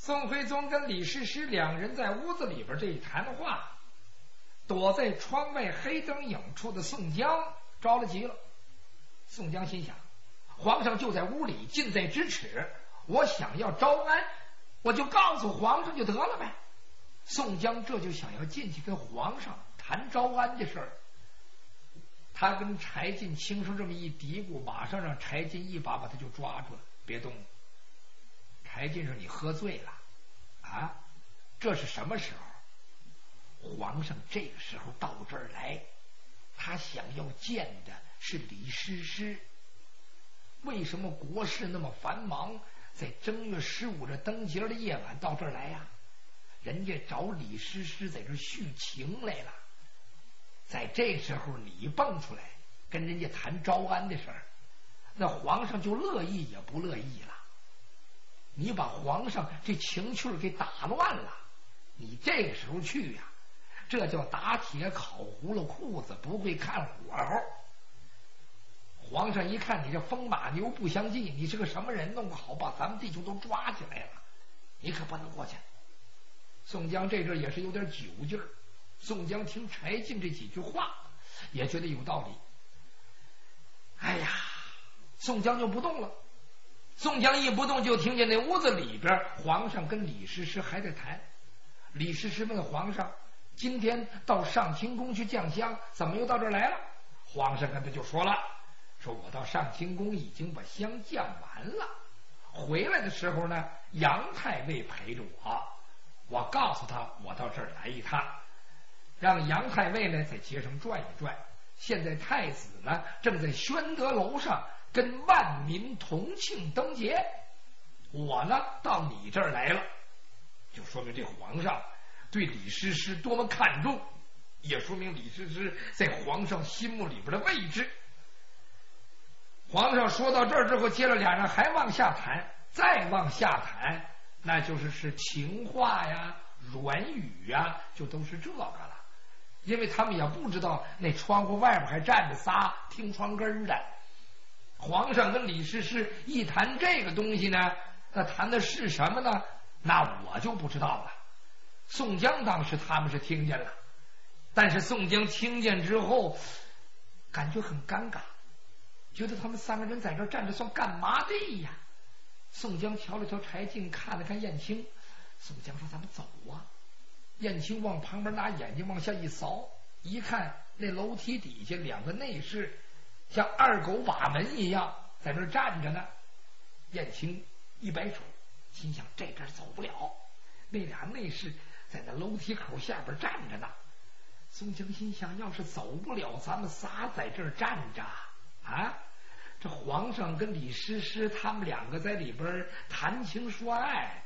宋徽宗跟李师师两人在屋子里边这一谈话，躲在窗外黑灯影处的宋江着了急了。宋江心想，皇上就在屋里，近在咫尺，我想要招安，我就告诉皇上就得了呗。宋江这就想要进去跟皇上谈招安的事儿。他跟柴进轻声这么一嘀咕，马上让柴进一把他就抓住了，别动。柴进说：“你喝醉了啊？这是什么时候？皇上这个时候到这儿来，他想要见的是李师师。为什么国事那么繁忙，在正月15这灯节的夜晚到这儿来呀？人家找李师师在这叙情来了。在这时候你蹦出来跟人家谈招安的事儿，那皇上就乐意也不乐意了。你把皇上这情趣给打乱了，你这个时候去呀，这叫打铁烤糊了裤子，不会看火候。皇上一看你这风马牛不相及，你是个什么人，弄不好把咱们弟兄都抓起来了，你可不能过去。宋江这阵也是有点酒劲儿。宋江听柴进这几句话也觉得有道理，哎呀，宋江就不动了。宋江一不动，就听见那屋子里边皇上跟李师师还在谈。李师师问皇上，今天到上清宫去降香，怎么又到这儿来了？皇上跟他就说了，说我到上清宫已经把香降完了，回来的时候呢，杨太尉陪着我告诉他我到这儿来一趟，让杨太尉呢在街上转一转。现在太子呢正在宣德楼上跟万民同庆灯节，我呢到你这儿来了，就说明这皇上对李师师多么看重，也说明李师师在皇上心目里边的位置。皇上说到这儿之后，接着俩人还往下谈，再往下谈，那就是情话呀、软语呀，就都是这个了。因为他们也不知道那窗户外边还站着仨听窗根的。皇上跟李师师一谈这个东西呢，那谈的是什么呢？那我就不知道了。宋江当时他们是听见了，但是宋江听见之后感觉很尴尬，觉得他们三个人在这站着算干嘛的呀？宋江瞧了瞧柴进，看了看燕青，宋江说：“咱们走啊。”燕青往旁边拿眼睛往下一扫，一看那楼梯底下两个内侍像二狗把门一样在那站着呢。燕青一摆手，心想这阵走不了，那俩内侍在那楼梯口下边站着呢。宋江心想，要是走不了，咱们仨在这儿站着啊，这皇上跟李师师他们两个在里边谈情说爱，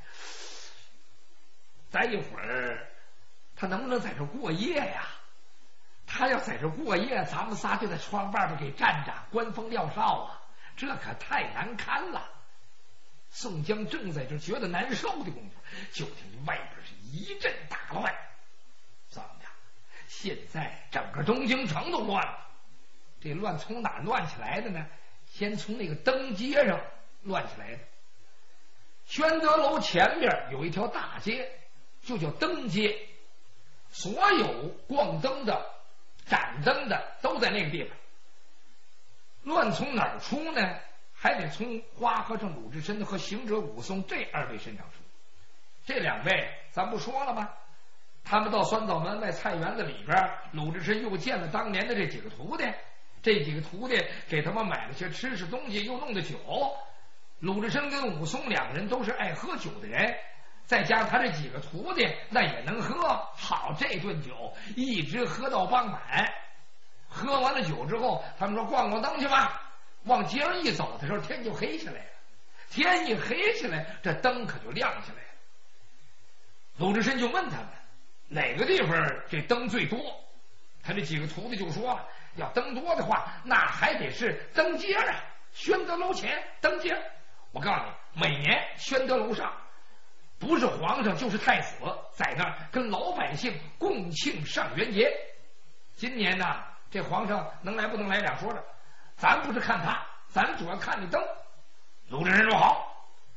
再一会儿他能不能在这过夜呀？他要在这过夜，咱们仨就在窗外边给站着，观风料哨啊，这可太难堪了。宋江正在这觉得难受的功夫，就听外边是一阵大乱。怎么的？现在整个东京城都乱了。这乱从哪乱起来的呢？先从那个灯街上乱起来的。宣德楼前边有一条大街，就叫灯街，所有逛灯的、展灯的都在那个地方。乱从哪儿出呢？还得从花和尚鲁智深和行者武松这二位身上出。这两位咱不说了吗？他们到酸枣门外菜园子里边，鲁智深又见了当年的这几个徒弟，这几个徒弟给他们买了些吃食东西，又弄的酒。鲁智深跟武松两个人都是爱喝酒的人，再加上他这几个徒弟那也能喝，好，这顿酒一直喝到傍晚。喝完了酒之后，他们说逛逛灯去吧。往街上一走的时候，天就黑下来了。天一黑下来，这灯可就亮下来了。鲁智深就问他们哪个地方这灯最多，他这几个徒弟就说了，要灯多的话，那还得是灯街啊，宣德楼前灯街。我告诉你，每年宣德楼上不是皇上就是太子在那儿跟老百姓共庆上元节。今年呢，这皇上能来不能来两说着，咱不是看他，咱主要看那灯。鲁智深说好。鲁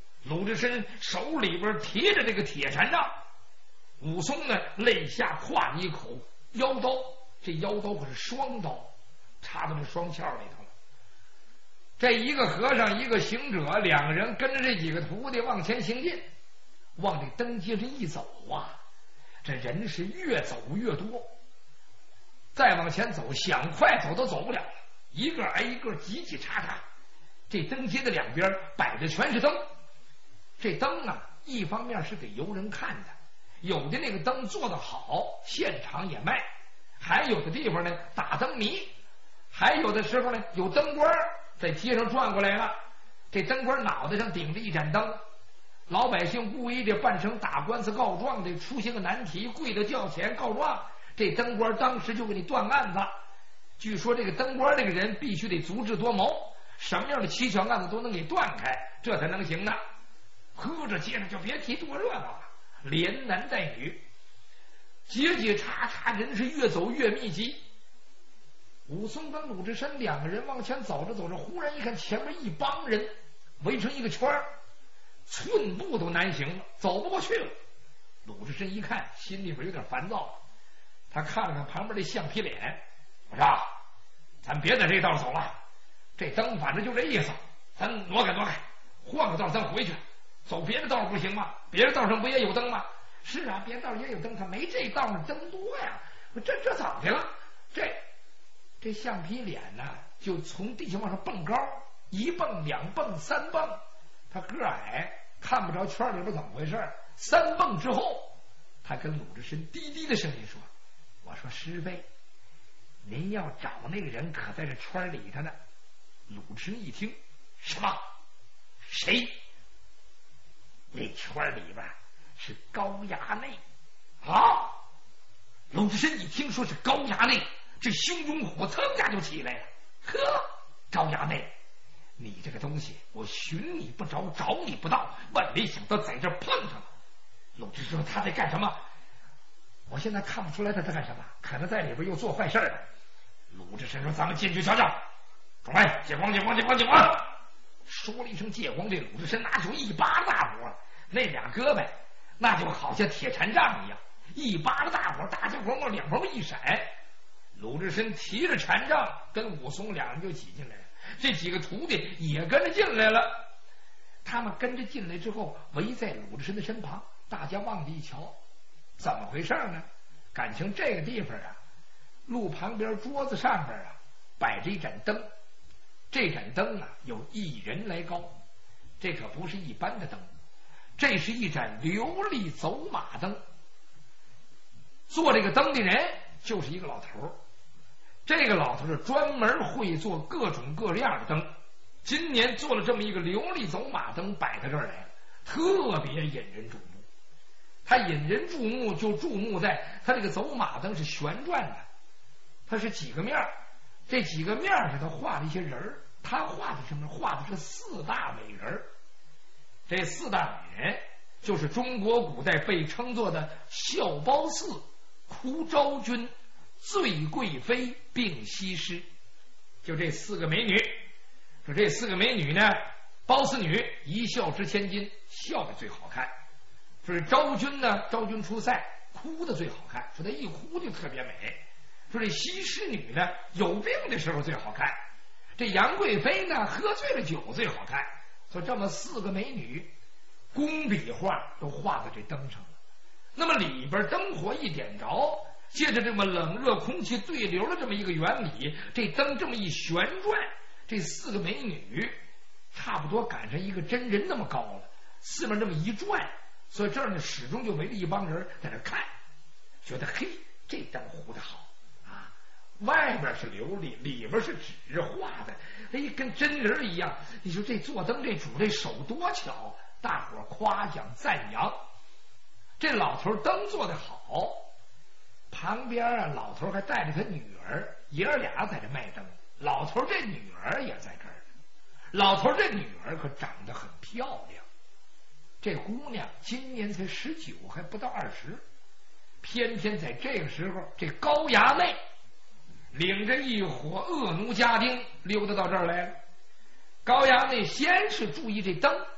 鲁智深手里边提着这个铁禅杖，武松呢肋下挎一口腰刀，这腰刀可是双刀，插到这双鞘里头了。这一个和尚一个行者，两个人跟着这几个徒弟往前行进，往这灯街上一走啊，这人是越走越多，再往前走想快走都走不了了，一个挨一个挤挤叉叉。这灯街的两边摆的全是灯，这灯啊一方面是给游人看的，有的那个灯做得好现场也卖，还有的地方呢打灯谜，还有的时候呢有灯官在街上转过来了，这灯官脑袋上顶着一盏灯，老百姓故意的扮成打官司告状的，出现个难题跪到轿前告状，这灯官当时就给你断案子。据说这个灯官这个人必须得足智多谋，什么样的蹊跷案子都能给断开，这才能行呢。呵，这街上就别提多热闹了，连男带女，结结叉叉，人是越走越密集。武松跟鲁智深两个人往前走着走着，忽然一看前面一帮人围成一个圈，寸步都难行了，走不过去了。鲁智深一看心里边有点烦躁，他看了看旁边的橡皮脸，我说咱别在这道走了，这灯反正就这意思，咱挪开挪开，换个道咱回去，走别的道不行吗？别的道上不也有灯吗？是啊，别的道也有灯，他没这道上灯多呀。这怎么的了？这橡皮脸呢就从地下往上蹦高，一蹦两蹦三蹦，他个矮看不着圈里边怎么回事。三蹦之后，他跟鲁智深低低的声音说，我说师辈，您要找那个人可在这圈里头呢。鲁智深一听，什么？谁？那圈里边是高衙内啊！鲁智深一听说是高衙内，这胸中火腾一下就起来了。呵，高衙内，你这个东西，我寻你不着，找你不到，万没想到在这碰上了。鲁智深说他在干什么？我现在看不出来他在干什么，可能在里边又做坏事了。鲁智深说咱们进去瞧瞧。众位，借光借光借光借光！说了一声借光，这鲁智深拿出一把大火，那俩胳膊那就好像铁禅杖一样，一把大火，大家伙往两旁一闪。鲁智深提着禅杖跟武松两人就挤进来了，这几个徒弟也跟着进来了。他们跟着进来之后，围在鲁智深的身旁，大家往里一瞧，怎么回事呢？感情这个地方啊，路旁边桌子上边啊摆着一盏灯，这盏灯啊有1人来高，这可不是一般的灯，这是一盏琉璃走马灯。做这个灯的人就是一个老头，这个老头是专门会做各种各样的灯，今年做了这么一个琉璃走马灯摆到这儿来了，特别引人注目。他引人注目就注目在他这个走马灯是旋转的，它是几个面，这几个面上他画了一些人儿，他画的什么？画的是4大美人。这4大美人就是中国古代被称作的孝褒姒、哭昭君、醉贵妃并西施，就这4个美女。说这4个美女呢，褒姒女一笑值千金，笑的最好看。说昭君呢，昭君出塞，哭的最好看，说她一哭就特别美。说这西施女呢，有病的时候最好看。这杨贵妃呢，喝醉了酒最好看。说这么4个美女，工笔画都画在这灯上了。那么里边灯火一点着，借着这么冷热空气对流的这么一个原理，这灯这么一旋转，这4个美女差不多赶上一个真人那么高了，四面这么一转，所以这儿呢始终就围着一帮人在那看，觉得嘿，这灯糊得好啊，外边是琉璃，里边是纸画的，哎，跟真人一样。你说这做灯这主这手多巧，大伙夸奖赞扬。这老头灯做得好，旁边啊老头还带着他女儿，爷儿俩在这卖灯。老头这女儿也在这儿，老头这女儿可长得很漂亮，这姑娘今年才19，还不到20。偏偏在这个时候，这高衙内领着一伙恶奴家丁溜达到这儿来了。高衙内先是注意这灯，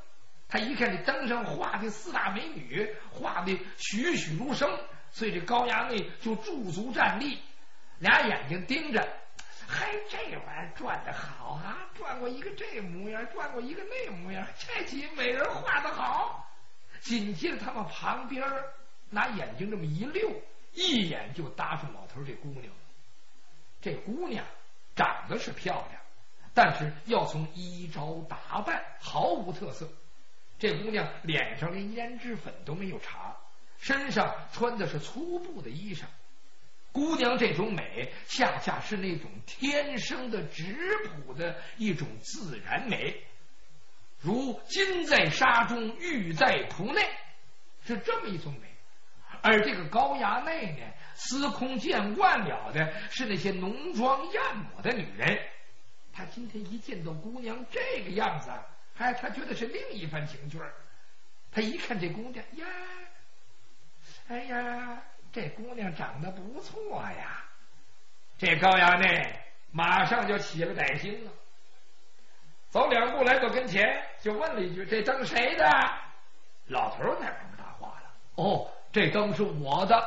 他一看这灯上画的4大美女，画的栩栩如生，所以这高衙内就驻足站立，俩眼睛盯着。嘿，这玩意儿转得好啊！转过一个这模样，转过一个那模样，这几美人画得好。紧接着他们旁边拿眼睛这么一溜，一眼就搭住老头这姑娘。这姑娘长得是漂亮，但是要从衣着打扮毫无特色。这姑娘脸上连胭脂粉都没有擦，身上穿的是粗布的衣裳。姑娘这种美，恰恰是那种天生的质朴的一种自然美，如金在沙中，玉在蒲内，是这么一种美。而这个高衙内呢，司空见惯了的是那些浓妆艳抹的女人。他今天一见到姑娘这个样子，他觉得是另一番情趣。他一看这姑娘呀，哎呀，这姑娘长得不错呀。这高衙内马上就起了歹心了，走2步来到跟前，就问了一句：“这灯谁的？”老头儿才不是大话了。哦，这灯是我的。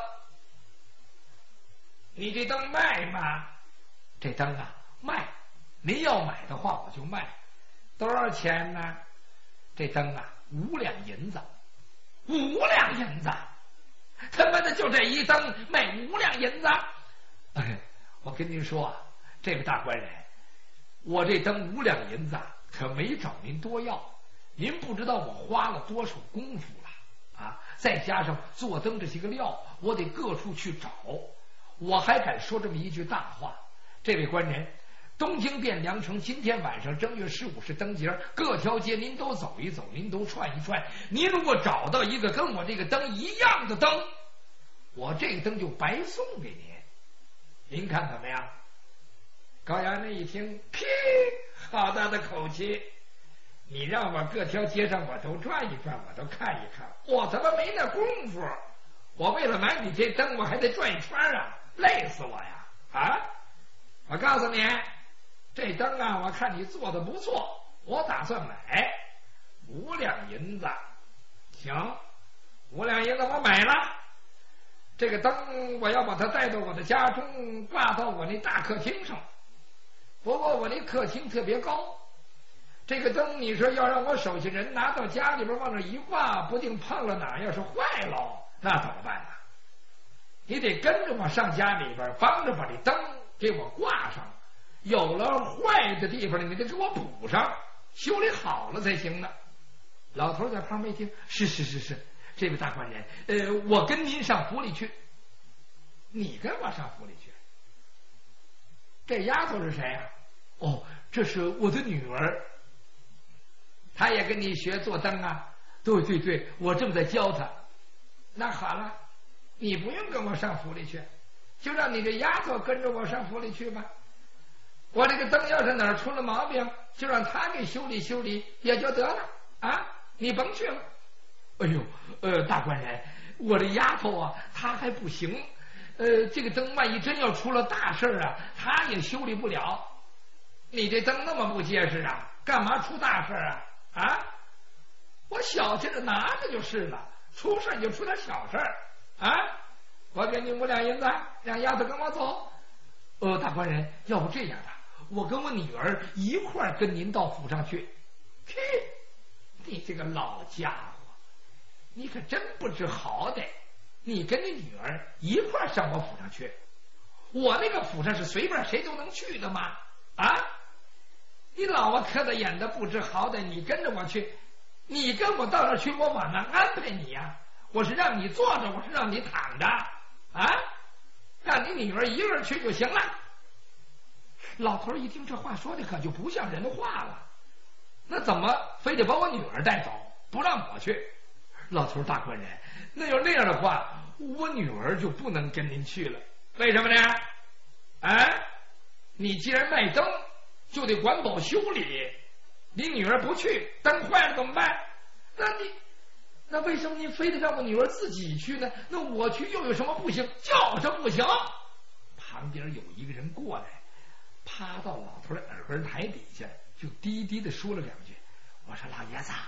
你这灯卖吗？这灯啊，卖。您要买的话，我就卖。多少钱呢？这灯啊，5两银子。5两银子，他妈的就这一灯卖5两银子！哎，我跟您说啊，这位大官人，我这灯5两银子可没找您多要，您不知道我花了多少功夫了啊！再加上做灯这些个料，我得各处去找，我还敢说这么一句大话。这位官人，东京汴梁城今天晚上正月15是灯节，各条街您都走一走，您都串一串。您如果找到一个跟我这个灯一样的灯，我这个灯就白送给您。您看怎么样？高衙内一听，呸，好大的口气！你让我各条街上我都转一转，我都看一看，我他妈没那功夫。我为了买你这灯，我还得转一圈啊，累死我呀！啊！我告诉你，这灯啊，我看你做的不错，我打算买5两银子。行，5两银子我买了。这个灯我要把它带到我的家中，挂到我那大客厅上。不过我那客厅特别高，这个灯你说要让我手下人拿到家里边往那一挂，不定碰了哪要是坏了，那怎么办呢？你得跟着我上家里边，帮着把这灯给我挂上，有了坏的地方你得给我补上，修理好了才行呢。老头在旁边一听，是，这位大官人，我跟您上府里去。你跟我上府里去？这丫头是谁啊？哦，这是我的女儿。她也跟你学做灯啊？对，我正在教她。那好了，你不用跟我上府里去，就让你这丫头跟着我上府里去吧。我这个灯要是哪儿出了毛病，就让她给修理修理也就得了啊！你甭去了。哎呦，大官人，我这丫头啊，她还不行。这个灯万一真要出了大事啊，她也修理不了。你这灯那么不结实啊，干嘛出大事啊？啊！我小气着拿着就是了，出事就出点小事啊！我给你5两银子，让丫头跟我走。大官人，要不这样吧，我跟我女儿一块儿跟您到府上去。嘿，你这个老家伙，你可真不知好歹！你跟你女儿一块儿上我府上去，我那个府上是随便谁都能去的吗？啊！你老婆磕着眼的不知好歹，你跟着我去，你跟我到那儿去，我往哪安排你呀？我是让你坐着，我是让你躺着啊？让你女儿一个人去就行了。老头一听这话说的可就不像人话了，那怎么非得把我女儿带走，不让我去？老头大官人，那要那样的话，我女儿就不能跟您去了。为什么呢？哎，你既然卖灯，就得管保修理，你女儿不去，灯坏了怎么办？那为什么您非得让我女儿自己去呢？那我去又有什么不行？就是不行。旁边有一个人过来，趴到老头的耳根台底下，就低低的说了2句。我说老爷子，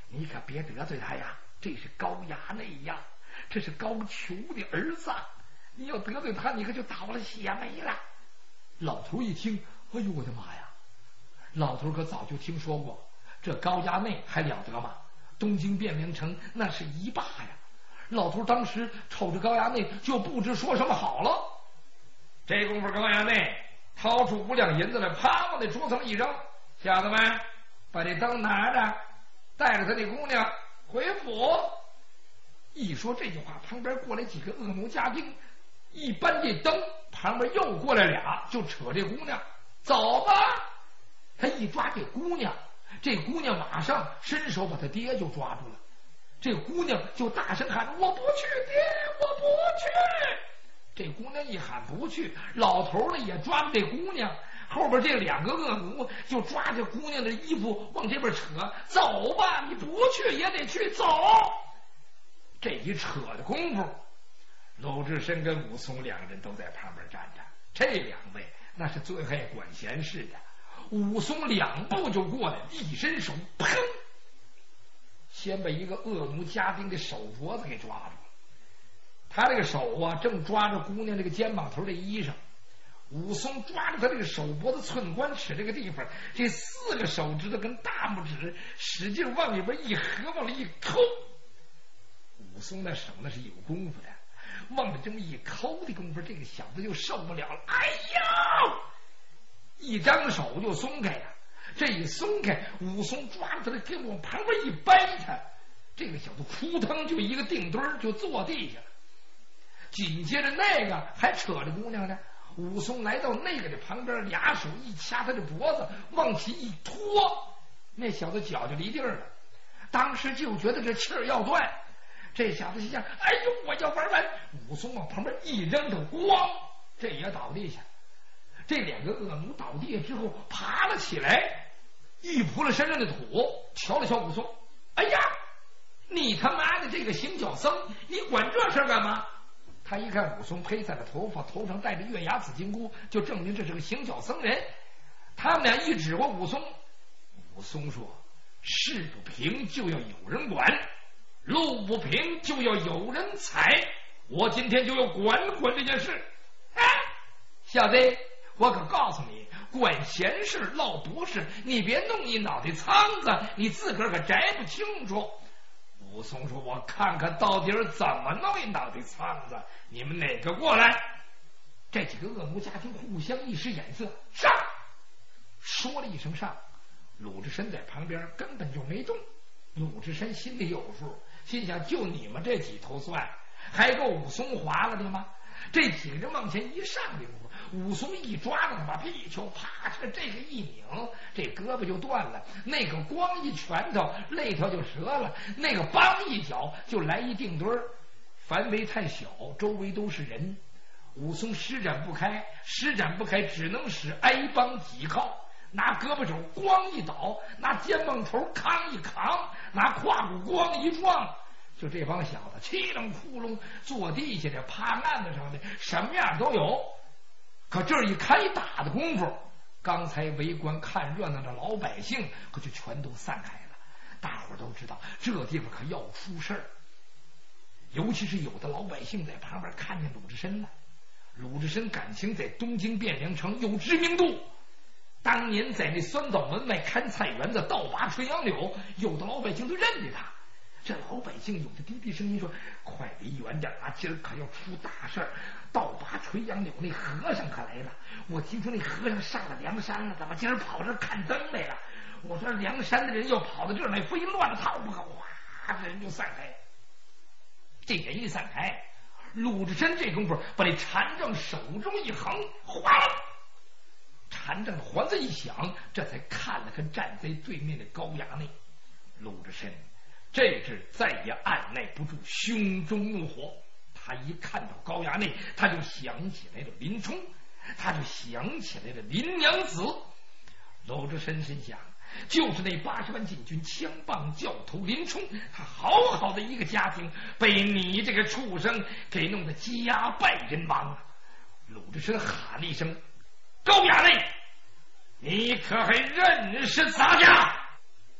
你可别得罪他呀，这是高衙内呀，这是高俅的儿子，你要得罪他，你可就倒了血霉了。老头一听，哎呦我的妈呀！老头可早就听说过，这高衙内还了得吗？东京汴梁城那是一霸呀！老头当时瞅着高衙内就不知说什么好了。这功夫，高衙内掏出5两银子来，啪往那桌子上一扔：“小子们，把这灯拿着，带着他那姑娘回府。”一说这句话，旁边过来几个恶奴家丁，一搬这灯，旁边又过来俩，就扯这姑娘走吧。他一抓这姑娘，这姑娘马上伸手把他爹就抓住了。这姑娘就大声喊：“我不去，爹，我不去！”这姑娘一喊不去，老头呢也抓住这姑娘，后边这2个恶奴就抓着姑娘的衣服往这边扯：“走吧，你不去也得去，走！”这一扯的功夫，鲁智深跟武松2人都在旁边站着。这2位那是最爱管闲事的。武松2步就过来，一伸手，砰！先把一个恶奴家丁的手脖子给抓住了。他这个手啊，正抓着姑娘这个肩膀头的衣裳。武松抓着他这个手脖子寸关尺这个地方，这4个手指头跟大拇指使劲往里边一合，往里一抠。武松那手那是有功夫的，往里这么一抠的功夫，这个小子就受不了了。哎呦！一张手就松开了。这一松开，武松抓着他给往旁边一掰他，这个小子扑腾就一个定墩就坐地下了。紧接着那个还扯着姑娘呢，武松来到那个的旁边，2手一掐他的脖子，往起一拖，那小子脚就离地了。当时就觉得这气儿要断，这小子心想：哎呦，我要玩完！武松往旁边一扔，就咣，这也倒地下。这2个恶奴倒地下之后爬了起来，一扑了身上的土，瞧了瞧武松：哎呀，你他妈的这个行脚僧，你管这事干嘛？他一看武松披散了头发，头上戴着月牙紫金箍，就证明这是个行脚僧人。他们俩一指过武松，武松说：事不平就要有人管，路不平就要有人踩，我今天就要管管这件事。哎，小子，我可告诉你，管闲事落不是，你别弄一脑袋苍子，你自个儿可摘不清楚。武松说：我看看到底怎么弄一脑袋苍子，你们哪个过来？这几个恶奴家庭互相一使眼色，上！说了一声上，鲁智深在旁边根本就没动。鲁智深心里有数，心想：就你们这几头蒜，还够武松划了的吗？这几个人往前一上的功夫，武松一抓着他，把屁球啪嚓，这个一拧，这胳膊就断了；那个光一拳头，肋条就折了；那个梆一脚，就来一定墩儿。范围太小，周围都是人，武松施展不开，只能使挨帮挤靠。拿胳膊肘咣一倒，拿肩膀头扛一扛，拿胯骨咣一撞，就这帮小子七棱窟窿坐地下的，趴案子上的，什么样都有。可这一开打的功夫，刚才围观看热闹的老百姓可就全都散开了。大伙都知道这地方可要出事儿，尤其是有的老百姓在旁边看见鲁智深了。鲁智深感情在东京汴梁城有知名度，当年在那酸枣门外看菜园子倒拔垂杨柳，有的老百姓都认得他。这老百姓有的低低声音说：快离远点啊，今儿可要出大事儿，倒拔垂杨柳那和尚可来了。我听说那和尚上了梁山了，怎么今儿跑这看灯来了？我说梁山的人要跑到这儿来，非乱了套不可。哗，这人就散开。这人一散开，鲁智深这功夫把那禅杖手中一横，哗，禅杖的环子一响，这才看了看站在对面的高衙内。鲁智深这是再也按耐不住胸中怒火，他一看到高衙内，他就想起来了林冲，他就想起来了林娘子。鲁智深心想，就是那80万禁军枪棒教头林冲，他好好的一个家庭，被你这个畜生给弄得家败人亡啊！鲁智深喊了一声：高衙内，你可还认识咱家？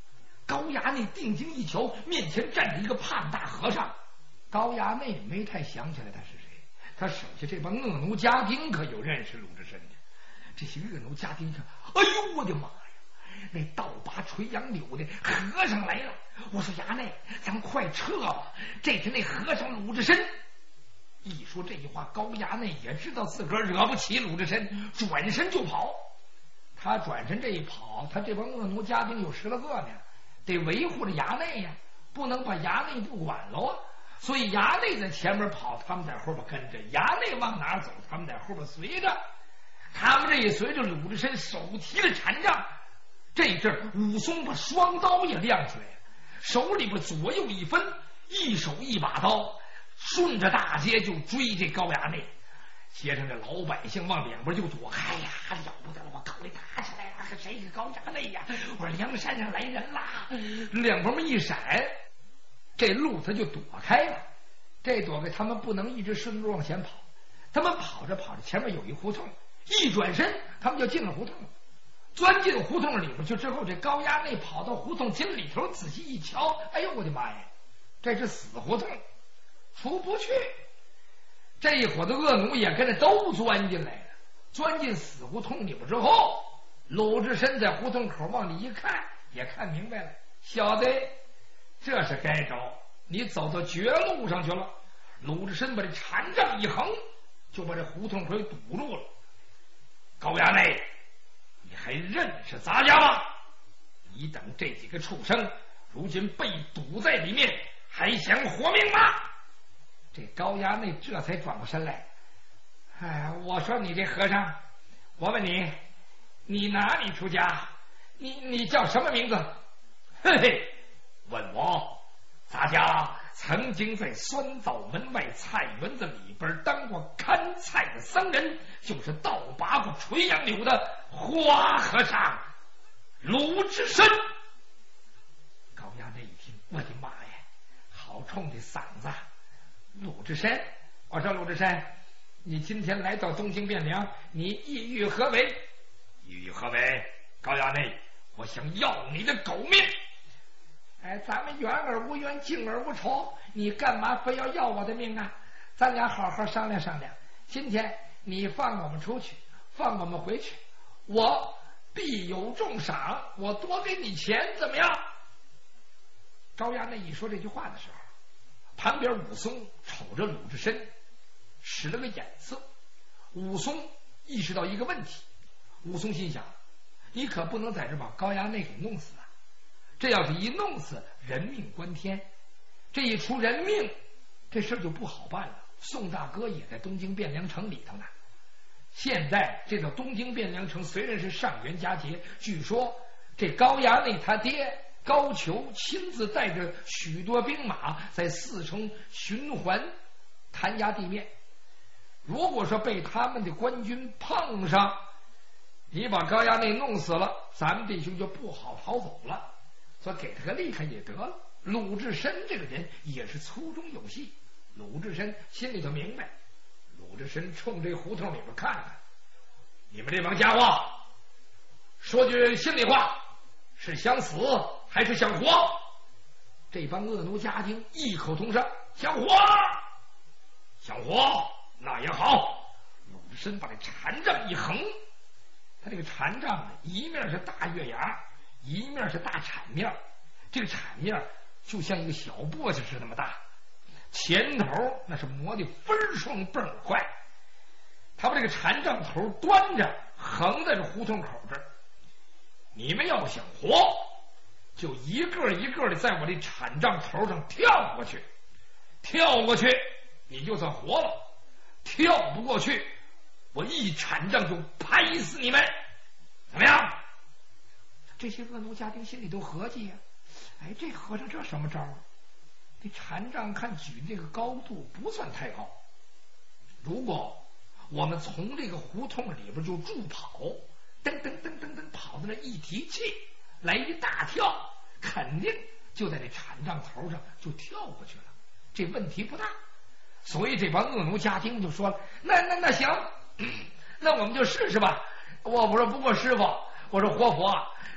高衙内定睛一瞧，面前站着一个胖大和尚。高衙内没太想起来他是谁，他手下这帮恶奴家丁可有认识鲁智深的。这些恶奴家丁看，哎呦我的妈呀，那倒拔垂杨柳的和尚来了！我说衙内，咱快撤吧，这是那和尚鲁智深。一说这句话，高衙内也知道自个儿惹不起鲁智深，转身就跑。他转身这一跑，他这帮恶奴家丁有10来个呢，得维护着衙内呀，不能把衙内不管了啊。所以衙内在前面跑，他们在后边跟着；衙内往哪走，他们在后边随着。他们这一随着，鲁智深手提着禅杖，这阵武松把双刀也亮出来了，手里边左右一分，一手一把刀，顺着大街就追这高衙内。街上的老百姓往两边就躲开呀，了不得了，我口里打起来了，谁是高衙内呀？我说梁山上来人啦！两边们一闪，这路他就躲开了。这躲开，他们不能一直顺路往前跑，他们跑着跑着，前面有一胡同，一转身他们就进了胡同。钻进胡同里边去之后，这高衙内跑到胡同井里头，仔细一瞧，哎呦我的妈呀，这是死胡同，出不去。这一伙的恶奴也跟着都钻进来了。钻进死胡同里边之后，鲁智深在胡同口往里一看，也看明白了，小子，这是该着，你走到绝路上去了。鲁智深把这禅杖一横，就把这胡同口堵住了。高衙内，你还认识咱家吗？你等这几个畜生如今被堵在里面，还想活命吗？这高衙内这才转过身来，哎，我说你这和尚，我问你，你哪里出家？你叫什么名字？嘿嘿，问我，咱家曾经在酸枣门外菜园子里边当过看菜的僧人，就是倒拔过垂杨柳的花和尚鲁智深。高衙内一听，我的妈呀，好冲的嗓子！鲁智深，我说鲁智深，你今天来到东京汴梁，你意欲何为？意欲何为？高衙内，我想要你的狗命。哎，咱们缘而无缘，敬而无仇，你干嘛非要我的命啊？咱俩好好商量商量。今天你放我们出去，放我们回去，我必有重赏，我多给你钱，怎么样？高衙内一说这句话的时候，旁边武松瞅着鲁智深，使了个眼色。武松意识到一个问题，武松心想，你可不能在这把高衙内给弄死啊！这要是一弄死，人命关天，这一出人命，这事就不好办了。宋大哥也在东京汴梁城里头呢。现在这个东京汴梁城虽然是上元佳节，据说这高衙内他爹高俅亲自带着许多兵马在四城循环弹压地面。如果说被他们的官军碰上，你把高衙内弄死了，咱们弟兄就不好逃走了，所以给他个厉害也得了。鲁智深这个人也是粗中有细，鲁智深心里头明白。鲁智深冲这胡同里边看看，你们这帮家伙，说句心里话，是想死还是想活？这帮恶奴家丁异口同声，想活，想活，那也好。鲁智深把这禅杖一横，他这个禅杖呢，一面是大月牙，一面是大铲面，这个铲面就像一个小簸箕似的那么大，前头那是磨的分双倍儿快。他把这个禅杖头端着，横在这胡同口这儿。你们要想活，就一个一个的在我这禅杖头上跳过去，跳过去你就算活了，跳不过去，我一禅杖就拍死你们，怎么样？这些恶奴家丁心里都合计呀，哎，这和尚这什么招啊？这禅杖看举这个高度不算太高，如果我们从这个胡同里边就助跑，噔噔噔噔噔跑到那一提气，来一大跳，肯定就在这禅杖头上就跳过去了，这问题不大。所以这帮恶奴家丁就说了，那行，那我们就试试吧。我说不过师傅，我说活佛，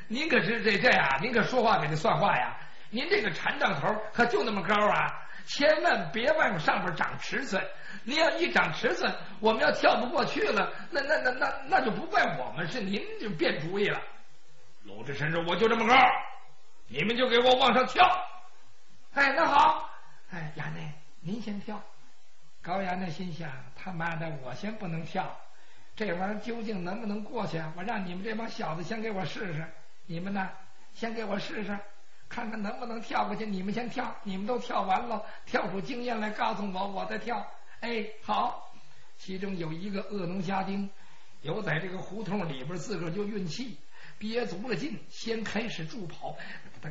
您可是这样，您可说话给这算话呀？您这个禅杖头可就那么高啊！千万别往上边长尺寸，您要一长尺寸，我们要跳不过去了，那就不怪我们，是您就变主意了。鲁智深说：“我就这么高，你们就给我往上跳。”哎，那好，哎，衙内您先跳。高衙内心想：他妈的，我先不能跳，这玩意儿究竟能不能过去啊？我让你们这帮小子先给我试试，你们呢，先给我试试。看看能不能跳过去，你们先跳，你们都跳完了，跳出经验来告诉我，我再跳。哎，好。其中有一个恶农家丁，有在这个胡同里边自个儿就运气，憋足了劲，先开始助跑，他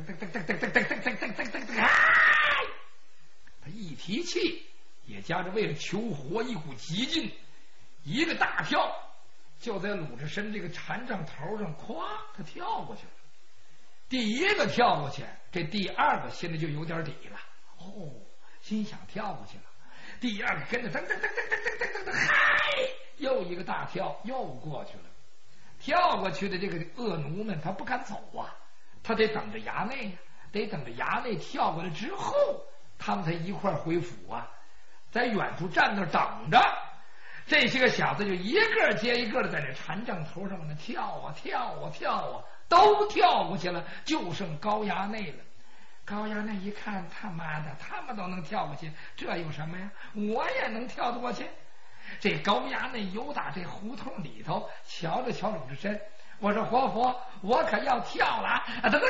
一提气，也夹着为了求活一股急劲，一个大跳，就在鲁智深这个禅杖头上，咵，他跳过去了。第一个跳过去，这第二个心里就有点底了。哦，心想跳过去了。第二个跟着噔噔噔噔噔噔噔噔，嗨，又一个大跳，又过去了。跳过去的这个恶奴们，他不敢走啊，他得等着衙内呀，得等着衙内跳过来之后，他们才一块回府啊。在远处站那等着，这些个小子就一个接一个的在这禅杖头上往那跳啊跳啊跳啊。都跳过去了，就剩高衙内了。高衙内一看，他妈的，他们都能跳过去，这有什么呀？我也能跳得过去。这高衙内由打这胡同里头瞧着瞧鲁智深，我说活佛，我可要跳了啊！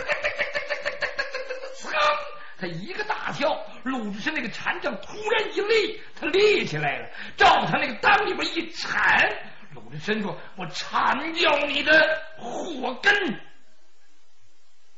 他一个大跳，鲁智深那个禅杖突然一立，他立起来了，照他那个裆里边一铲。鲁智深说：“我铲掉你的祸根！”